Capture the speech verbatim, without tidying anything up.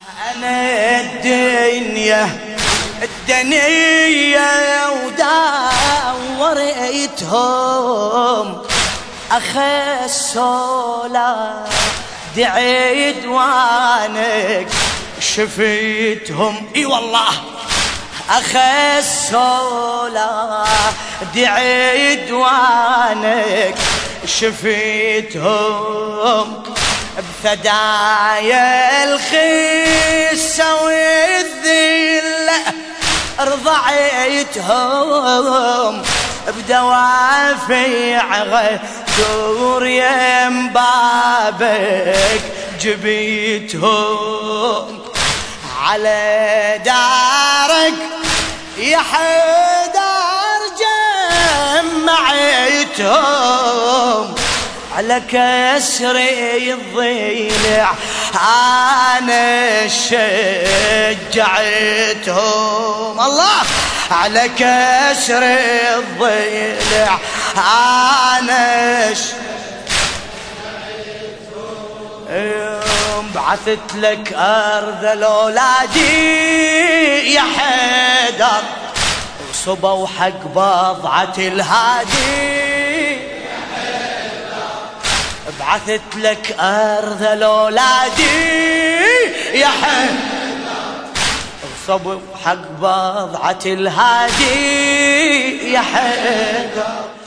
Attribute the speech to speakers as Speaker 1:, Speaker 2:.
Speaker 1: أنا الدنيا الدنيا ودوريتهم أخسوا لا دعيت وانك شفيتهم. اي والله أخسوا لا دعيت وانك شفيتهم بفدايا الخسة والذلة رضعيتهم بدوافع غدور يم بابك جبيتهم على دارك يا حيدر جمعيتهم على كسري الضلع أنا شجعتهم. الله على كسر الضلع أنا شجعتهم. بعثت لك أرض الأولادي يا حيدر وصبوا حق بضعة الهادي. بعثت لك أرض الأولادي يا حيدر وصبوا حق بضعة الهادي يا حيدر.